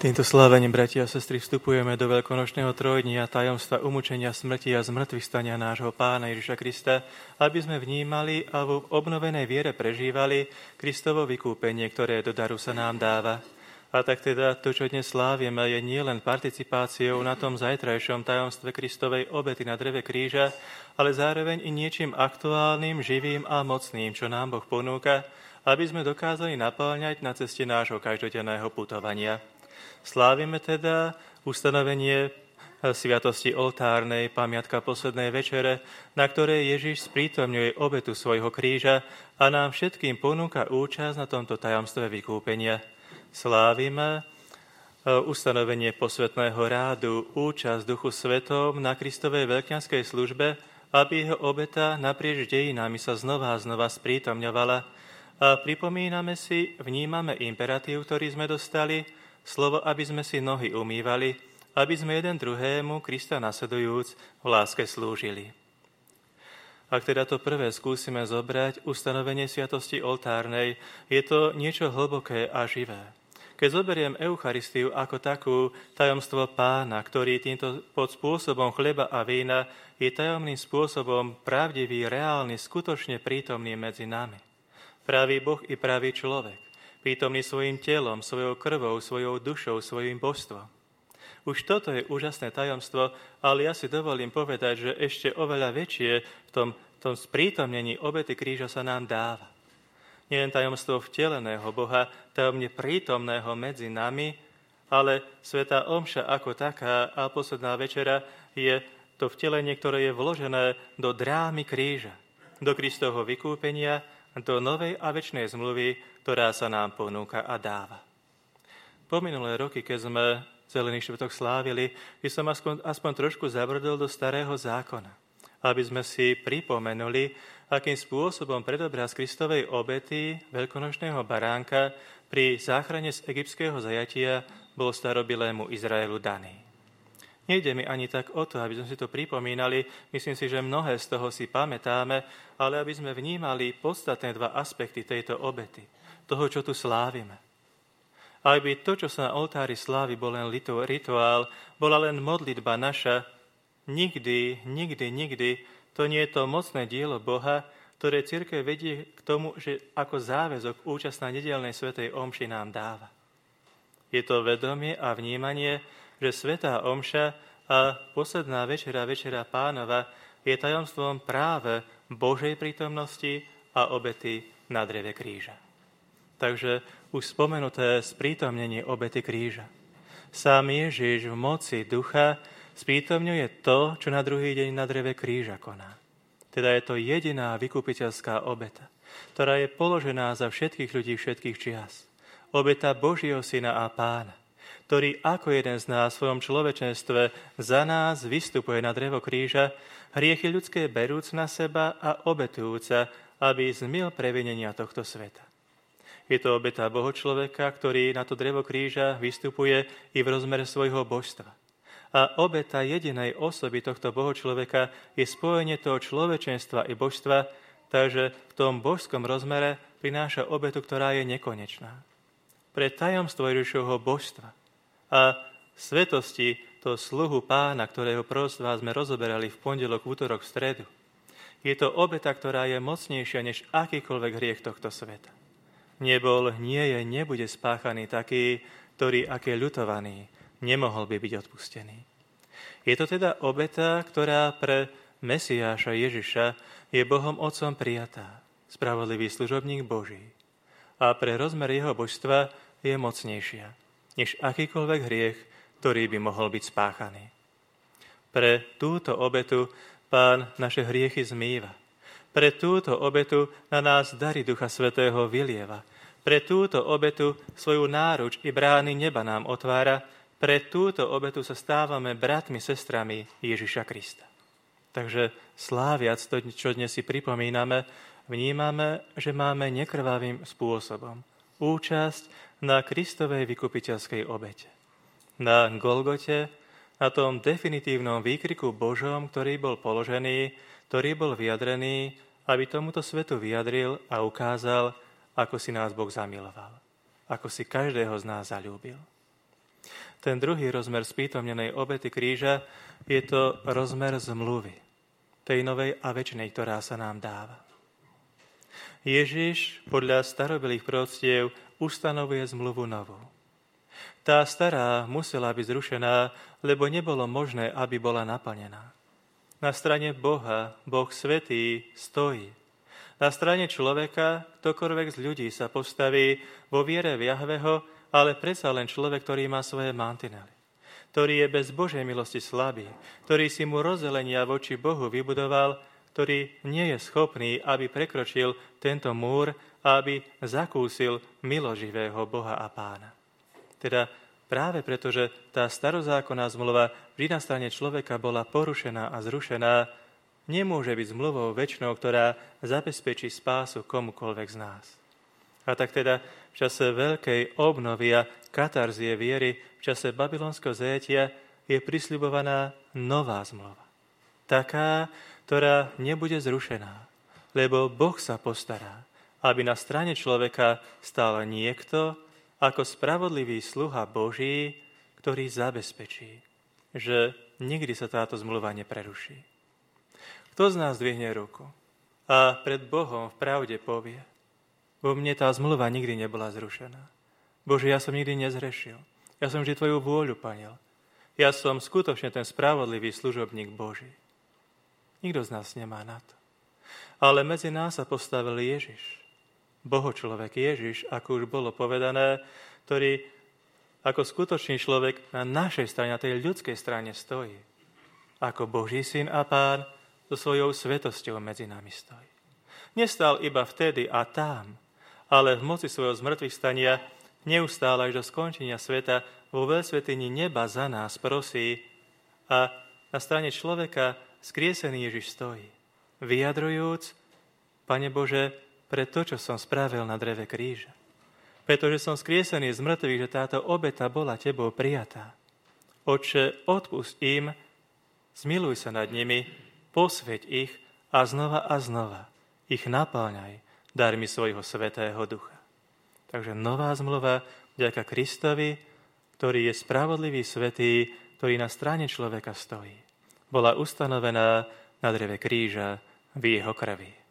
Týmto slávením, bratia a sestry, vstupujeme do veľkonočného trojdnia tajomstva umúčenia smrti a zmŕtvychstania nášho Pána Ježiša Krista, aby sme vnímali a v obnovenej viere prežívali Kristovo vykúpenie, ktoré do daru sa nám dáva. A tak teda to, čo dnes slávime, je nielen participáciou na tom zajtrajšom tajomstve Kristovej obety na dreve kríža, ale zároveň i niečím aktuálnym, živým a mocným, čo nám Boh ponúka, aby sme dokázali naplňať na ceste nášho každodenného putovania. Slávime teda ustanovenie sviatosti oltárnej, pamiatka poslednej večere, na ktorej Ježiš sprítomňuje obetu svojho kríža a nám všetkým ponúka účasť na tomto tajomstve vykúpenia. Slávime ustanovenie posvätného rádu, účasť Duchu Svetom na Kristovej veľkňanskej službe, aby jeho obeta naprieč dejinami sa znova a znova sprítomňovala. A pripomíname si, vnímame imperatív, ktorý sme dostali, slovo, aby sme si nohy umývali, aby sme jeden druhému, Krista nasledujúc, v láske slúžili. Ak teda to prvé skúsime zobrať, ustanovenie sviatosti oltárnej, je to niečo hlboké a živé. Keď zoberiem Eucharistiu ako takú, tajomstvo Pána, ktorý týmto pod spôsobom chleba a vína je tajomným spôsobom pravdivý, reálny, skutočne prítomný medzi nami. Pravý Boh i pravý človek. Prítomný svojim telom, svojou krvou, svojou dušou, svojim božstvom. Už toto je úžasné tajomstvo, ale ja si dovolím povedať, že ešte oveľa väčšie v tom sprítomnení obety kríža sa nám dáva. Nielen tajomstvo vteleného Boha, tajomne prítomného medzi nami, ale svätá omša ako taká a posledná večera je to vtelenie, ktoré je vložené do drámy kríža, do Kristovho vykúpenia, do novej a večnej zmluvy, ktorá sa nám ponúka a dáva. Po minulé roky, keď sme Zelený štvrtok slávili, by som aspoň trošku zabrdol do Starého zákona, aby sme si pripomenuli, akým spôsobom predobraz Kristovej obety veľkonočného baránka pri záchrane z egyptského zajatia bol starobilému Izraelu daný. Nejde mi ani tak o to, aby sme si to pripomínali, myslím si, že mnohé z toho si pamätáme, ale aby sme vnímali podstatné dva aspekty tejto obety, toho, čo tu slávime. Aby to, čo sa na oltári slávy, bol len rituál, bola len modlitba naša, nikdy, to nie je to mocné dielo Boha, ktoré cirkev vedie k tomu, že ako záväzok účasť na nedeľnej svätej omši nám dáva. Je to vedomie a vnímanie, že svätá omša a posledná večera Pánova je tajomstvom práve Božej prítomnosti a obety na dreve kríža. Takže už spomenuté sprítomnenie obety kríža. Sám Ježiš v moci ducha sprítomňuje to, čo na druhý deň na dreve kríža koná. Teda je to jediná vykupiteľská obeta, ktorá je položená za všetkých ľudí všetkých čias. Obeta Božieho Syna a Pána, ktorý ako jeden z nás v svojom človečenstve za nás vystupuje na drevo kríža, hriechy ľudské berúc na seba a obetujúca, aby zmil previnenia tohto sveta. Je to obeta Bohočloveka, ktorý na to drevo kríža vystupuje i v rozmere svojho božstva. A obeta jedinej osoby tohto Bohočloveka je spojenie toho človečenstva i božstva, takže v tom božskom rozmere prináša obetu, ktorá je nekonečná. Pre tajomstvo Ježišovho božstva a svetosti toho sluhu Pána, ktorého proroctvá sme rozoberali v pondelok, v útorok, v stredu. Je to obeta, ktorá je mocnejšia než akýkoľvek hriech tohto sveta. Nebol, nie je, nebude spáchaný taký, ktorý, aký je ľutovaný, nemohol by byť odpustený. Je to teda obeta, ktorá pre Mesiáša Ježiša je Bohom Otcom prijatá, spravodlivý služobník Boží. A pre rozmer jeho božstva je mocnejšia než akýkoľvek hriech, ktorý by mohol byť spáchaný. Pre túto obetu Pán naše hriechy zmýva. Pre túto obetu na nás dary Ducha Svätého vylieva. Pre túto obetu svoju náruč i brány neba nám otvára. Pre túto obetu sa stávame bratmi, sestrami Ježiša Krista. Takže sláviac to, čo dnes si pripomíname, vnímame, že máme nekrvavým spôsobom účasť na Kristovej vykupiteľskej obete. Na Golgote, na tom definitívnom výkriku Božom, ktorý bol položený, ktorý bol vyjadrený, aby tomuto svetu vyjadril a ukázal, ako si nás Boh zamiloval. Ako si každého z nás zaľúbil. Ten druhý rozmer sprítomnenej obety kríža je to rozmer zmluvy, tej novej a večnej, ktorá sa nám dáva. Ježiš podľa starobylých proroctiev ustanovuje zmluvu novú. Tá stará musela byť zrušená, lebo nebolo možné, aby bola naplnená. Na strane Boha, Boh svätý, stojí. Na strane človeka, ktokoľvek z ľudí sa postaví vo viere v Jahveho, ale predsa len človek, ktorý má svoje mantinely, ktorý je bez Božej milosti slabý, ktorý si mu rozdelenia voči Bohu vybudoval, ktorý nie je schopný, aby prekročil tento múr a aby zakúsil miloživého Boha a Pána. Teda práve preto, že tá starozákonná zmluva vždy na strane človeka bola porušená a zrušená, nemôže byť zmluvou večnou, ktorá zabezpečí spásu komukoľvek z nás. A tak teda v čase veľkej obnovy a katarzie viery, v čase babylonského zajatia je prisľubovaná nová zmluva. Taká, ktorá nebude zrušená, lebo Boh sa postará, aby na strane človeka stál niekto ako spravodlivý sluha Boží, ktorý zabezpečí, že nikdy sa táto zmluva nepreruší. Kto z nás dvihne ruku a pred Bohom v pravde povie: vo mne tá zmluva nikdy nebola zrušená. Bože, ja som nikdy nezhrešil. Ja som vždy Tvoju vôľu plnil. Ja som skutočne ten spravodlivý služobník Boží. Nikto z nás nemá na to. Ale medzi nás sa postavil Ježiš. Bohočlovek Ježiš, ako už bolo povedané, ktorý ako skutočný človek na našej strane, na tej ľudskej strane stojí. Ako Boží syn a Pán so svojou svetosťou medzi nami stojí. Nestal iba vtedy a tam, ale v moci svojho zmŕtvychvstania neustále až do skončenia sveta vo veľsvätyni neba za nás prosí a na strane človeka skriesený Ježiš stojí, vyjadrujúc: Pane Bože, pre to, čo som spravil na dreve kríža, pretože som skriesený z mŕtvych, že táto obeta bola Tebou prijatá. Otče, odpusť im, zmiluj sa nad nimi, posväť ich a znova ich napĺňaj darmi svojho svätého Ducha. Takže nová zmluva vďaka Kristovi, ktorý je spravodlivý svätý, ktorý na strane človeka stojí, bola ustanovená na dreve kríža v jeho krvi.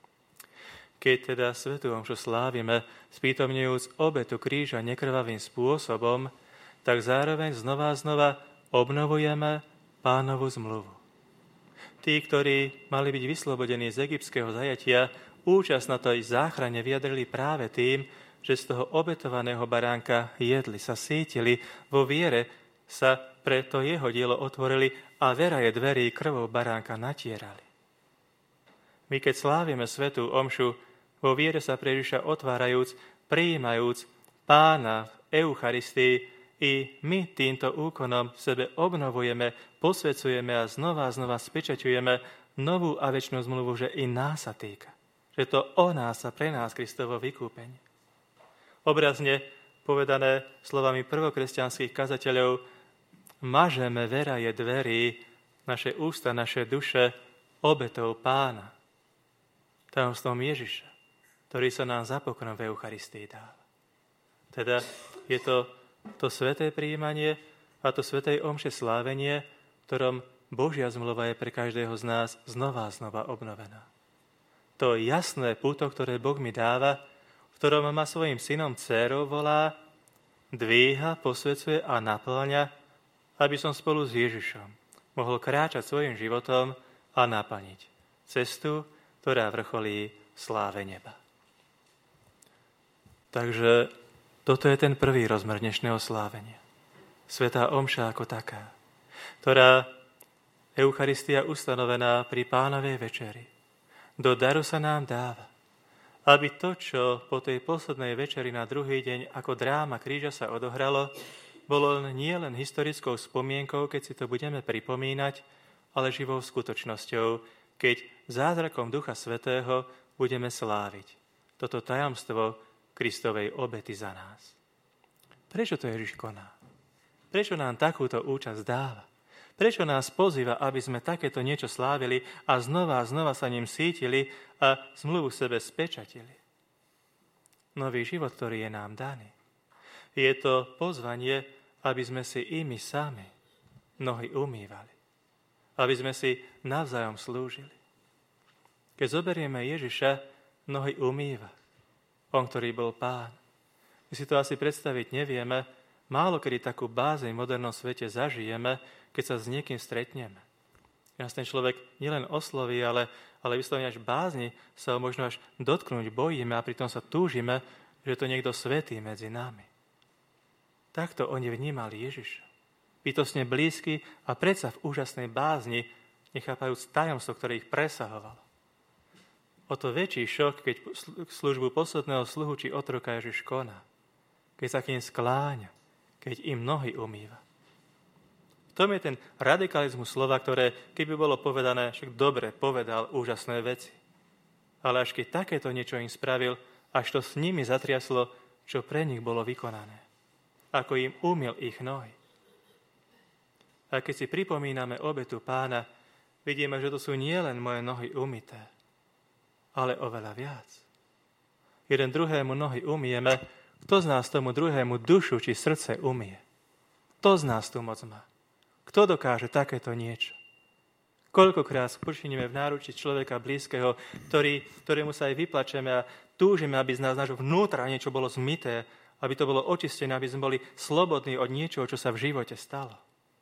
Keď teda svätú omšu slávime, sprítomňujúc obetu kríža nekrvavým spôsobom, tak zároveň znova obnovujeme Pánovu zmluvu. Tí, ktorí mali byť vyslobodení z egyptského zajatia, účasť na tej záchrane vyjadrili práve tým, že z toho obetovaného baránka jedli, sa sítili, vo viere sa pre to jeho dielo otvorili a veraje dverí krvou baránka natierali. My, keď slávime svätú omšu, vo viere sa pre Ježiša otvárajúc, prijímajúc Pána v Eucharistii, i my týmto úkonom v sebe obnovujeme, posvedzujeme a znova spečaťujeme novú a večnú zmluvu, že i nás sa týka. Že to o nás a pre nás Kristovo vykúpenie. Obrazne povedané slovami prvokresťanských kazateľov: mažeme veraje dverí, naše ústa, naše duše obetou Pána, tajomstvom Ježiša, ktorý sa nám za pokrm v Eucharistii dáva. Teda je to sväté prijímanie a to svätej omše slávenie, v ktorom Božia zmluva je pre každého z nás znova obnovená. To jasné puto, ktoré Boh mi dáva, v ktorom ma svojim synom dcérou volá, dvíha, posvedzuje a naplňa, aby som spolu s Ježišom mohol kráčať svojim životom a naplniť cestu, ktorá vrcholí v sláve neba. Takže toto je ten prvý rozmer dnešného slávenia. Svätá omša ako taká, ktorá Eucharistia ustanovená pri Pánovej večeri. Do daru sa nám dáva, aby to, čo po tej poslednej večeri na druhý deň ako dráma kríža sa odohralo, bolo nie len historickou spomienkou, keď si to budeme pripomínať, ale živou skutočnosťou, keď zázrakom Ducha Svätého budeme sláviť toto tajomstvo Kristovej obety za nás. Prečo to Ježiš koná? Prečo nám takúto účasť dáva? Prečo nás pozýva, aby sme takéto niečo slávili a znova sa ním sítili a zmluvu sebe spečatili? Nový život, ktorý je nám daný. Je to pozvanie aby sme si i my sami nohy umývali. Aby sme si navzájom slúžili. Keď zoberieme Ježiša, nohy umýva. On, ktorý bol Pán. My si to asi predstaviť nevieme, málo kedy takú bázeň v modernom svete zažijeme, keď sa s niekým stretneme. Nás ten človek nielen osloví, ale vyslovene až bázni sa ho možno až dotknúť bojíme a pritom sa túžime, že to niekto svätý medzi nami. Takto oni vnímali Ježiša. Bytostne blízky a predsa v úžasnej bázni, nechápajúc tajomstvo, ktoré ich presahovalo. O to väčší šok, keď službu posledného sluhu či otroka Ježiš koná. Keď sa k nim skláňa, keď im nohy umýva. V tom je ten radikalizmus slova, ktoré, keby bolo povedané, však dobre povedal úžasné veci. Ale až keď takéto niečo im spravil, až to s nimi zatriaslo, čo pre nich bolo vykonané. Ako im umyl ich nohy. A keď si pripomíname obetu Pána, vidíme, že to sú nielen moje nohy umyté, ale oveľa viac. Jeden druhému nohy umyjeme, kto z nás tomu druhému dušu či srdce umyje? Kto z nás tu moc má? Kto dokáže takéto niečo? Koľkokrát spočínime v náručí človeka blízkeho, ktorému sa aj vyplačeme a túžime, aby z nás nášho vnútra niečo bolo zmyté, aby to bolo očistené, aby sme boli slobodní od niečoho, čo sa v živote stalo.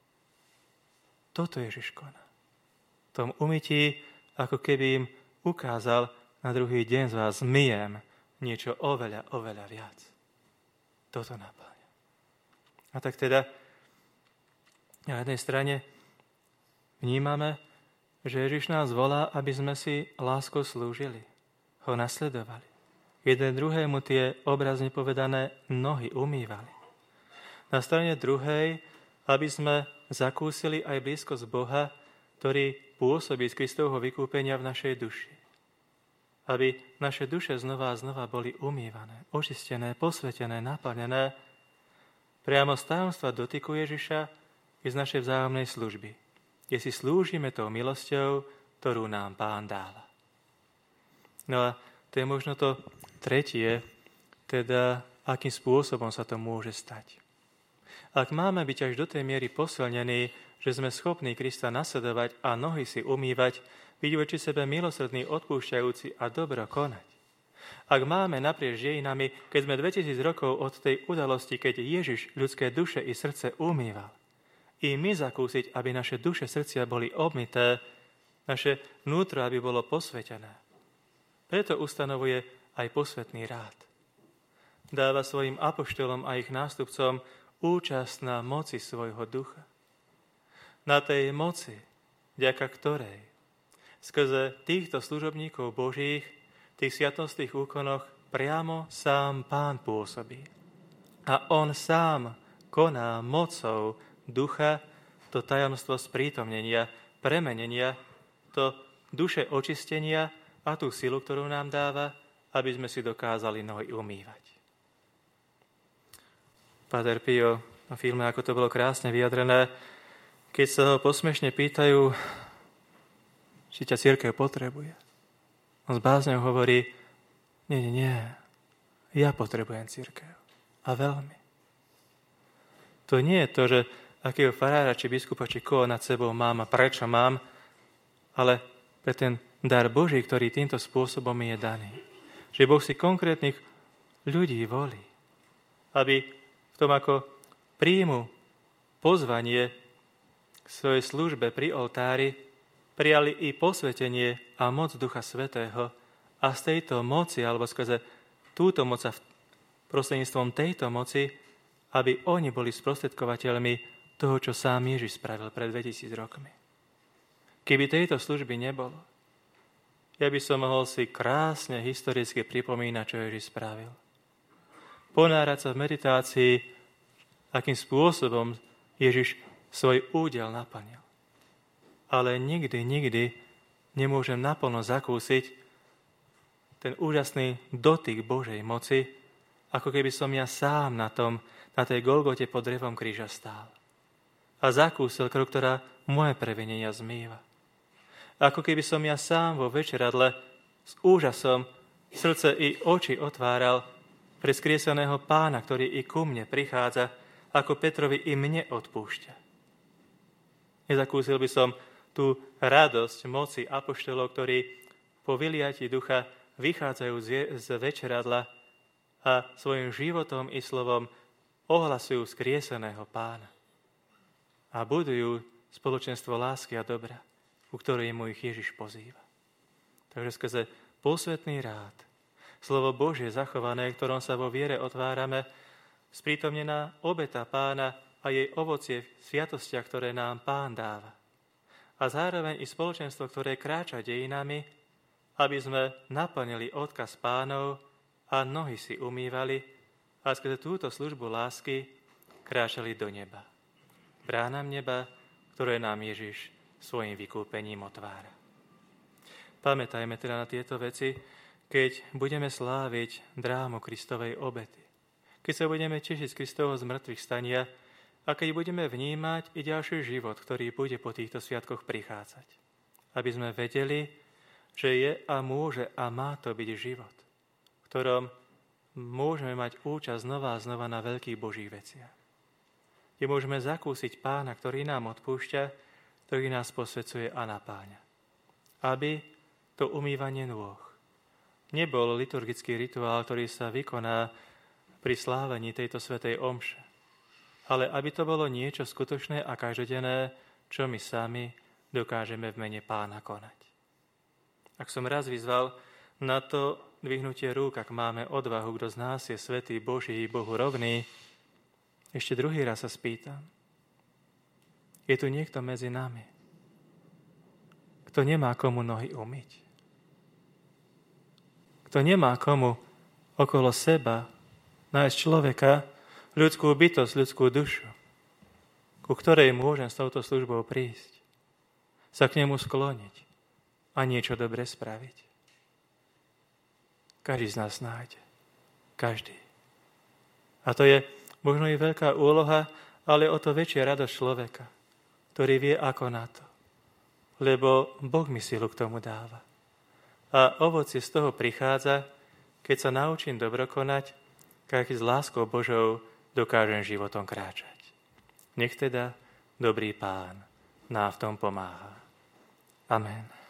Toto Ježiš koná. V tom umytí, ako keby im ukázal, na druhý deň z vás zmyjem niečo oveľa, oveľa viac. Toto naplňa. A tak teda na jednej strane vnímame, že Ježiš nás volá, aby sme si láskou slúžili, ho nasledovali. Jeden druhému tie obrazne povedané nohy umývali. Na strane druhej, aby sme zakúsili aj blízkosť Boha, ktorý pôsobí z Kristovho vykúpenia v našej duši. Aby naše duše znova a znova boli umývané, očistené, posvetené, naplnené priamo z tajomstva dotyku Ježiša i z našej vzájomnej služby, kde si slúžime tou milosťou, ktorú nám Pán dáva. No a to je možno to tretie, teda akým spôsobom sa to môže stať. Ak máme byť až do tej miery posilnení, že sme schopní Krista nasledovať a nohy si umývať, byť voči sebe milosrdný, odpúšťajúci a dobro konať. Ak máme naprieč dejinami, keď sme 2000 rokov od tej udalosti, keď Ježiš ľudské duše i srdce umýval, i my zakúsiť, aby naše duše, srdcia boli obmyté, naše vnútro, aby bolo posvetené. Preto ustanovuje aj posvetný rád. Dáva svojim apoštolom a ich nástupcom účasť na moci svojho ducha. Na tej moci, vďaka ktorej skrze týchto služobníkov Božích v tých sviatostných úkonoch priamo sám Pán pôsobí. A on sám koná mocou ducha to tajomstvo sprítomnenia, premenenia, to duše očistenia a tú silu, ktorú nám dáva, aby sme si dokázali nohy umývať. Páter Pio na filme, ako to bolo krásne vyjadrené, keď sa ho posmešne pýtajú, či ťa cirkev potrebuje. On s bázňou hovorí, nie, ja potrebujem cirkev. A veľmi. To nie je to, že akého farára, či biskupa, či koho nad sebou mám a prečo mám, ale pre ten dar Boží, ktorý týmto spôsobom mi je daný. Že Boh si konkrétnych ľudí volí, aby v tom, ako príjmu pozvanie k svojej službe pri oltári, prijali i posvetenie a moc Ducha Svätého a z tejto moci, alebo skrze túto moc a prostredníctvom tejto moci, aby oni boli sprostredkovateľmi toho, čo sám Ježiš spravil pred 2000 rokmi. Keby tejto služby nebolo, ja by som mohol si krásne historicky pripomínať, čo Ježiš spravil. Ponárať sa v meditácii, akým spôsobom Ježiš svoj údel naplnil. Ale nikdy nemôžem naplno zakúsiť ten úžasný dotyk Božej moci, ako keby som ja sám na tej Golgote pod drevom kríža stál. A zakúsil krv, ktorá moje previnenia zmýva. Ako keby som ja sám vo večeradle s úžasom srdce i oči otváral pre skrieseného Pána, ktorý i ku mne prichádza, ako Petrovi i mne odpúšťa. Nezakúsil by som tú radosť moci apoštolov, ktorí po vyliatí ducha vychádzajú z večeradla a svojim životom i slovom ohlasujú skrieseného Pána a budujú spoločenstvo lásky a dobra, ku ktorému ich Ježiš pozýva. Takže skrze posvätný rád, slovo Božie zachované, ktorom sa vo viere otvárame, sprítomnená obeta Pána a jej ovocie v sviatostiach, ktoré nám Pán dáva. A zároveň i spoločenstvo, ktoré kráča dejinami, aby sme naplnili odkaz Pánov a nohy si umývali a skrze túto službu lásky kráčali do neba. Bránam neba, ktoré nám Ježiš svojim vykúpením otvára. Pamätajme teda na tieto veci, keď budeme sláviť drámu Kristovej obety. Keď sa budeme tešiť z Kristovho zmrtvých stania a keď budeme vnímať i ďalší život, ktorý bude po týchto sviatkoch prichádzať. Aby sme vedeli, že je a môže a má to byť život, v ktorom môžeme mať účasť znova a znova na veľkých Božích veciach. Kde môžeme zakúsiť Pána, ktorý nám odpúšťa, ktorý nás posvedzuje a napáňa. Aby to umývanie nôh nebol liturgický rituál, ktorý sa vykoná pri slávení tejto svätej omše, ale aby to bolo niečo skutočné a každodenné, čo my sami dokážeme v mene Pána konať. Ak som raz vyzval na to dvihnutie rúk, ak máme odvahu, kto z nás je svätý Boží, Bohu rovný, ešte druhý raz sa spýtam. Je tu niekto medzi nami, kto nemá komu nohy umyť? Kto nemá komu okolo seba nájsť človeka, ľudskú bytosť, ľudskú dušu, ku ktorej môžem s touto službou prísť, sa k nemu skloniť a niečo dobre spraviť? Každý z nás nájde. Každý. A to je možno i veľká úloha, ale o to väčšia radosť človeka, ktorý vie ako na to. Lebo Boh mi silu k tomu dáva. A ovocie z toho prichádza, keď sa naučím dobro konať, keď s láskou Božou dokážem životom kráčať. Nech teda dobrý Pán nám v tom pomáha. Amen.